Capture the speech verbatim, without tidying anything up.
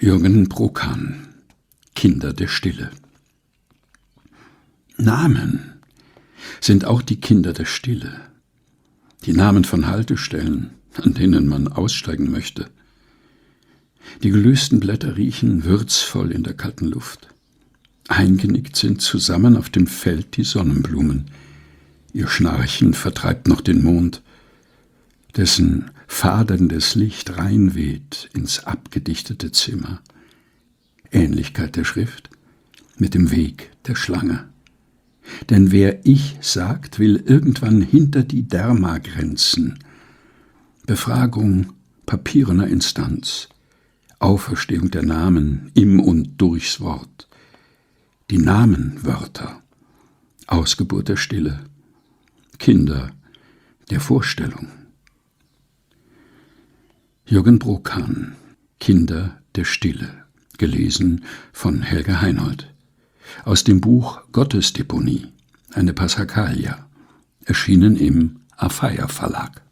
Jürgen Brukan, Kinder der Stille. Namen sind auch die Kinder der Stille. Die Namen von Haltestellen, an denen man aussteigen möchte. Die gelösten Blätter riechen würzvoll in der kalten Luft. Eingenickt sind zusammen auf dem Feld die Sonnenblumen. Ihr Schnarchen vertreibt noch den Mond, dessen faderndes Licht reinweht ins abgedichtete Zimmer. Ähnlichkeit der Schrift mit dem Weg der Schlange. Denn wer Ich sagt, will irgendwann hinter die Dermagrenzen. Befragung papierener Instanz, Auferstehung der Namen im und durchs Wort. Die Namenwörter, Ausgeburt der Stille, Kinder der Vorstellung. Jürgen Brukan, Kinder der Stille, gelesen von Helga Heinold. Aus dem Buch Gottesdeponie, eine Passacaglia, erschienen im Afeier Verlag.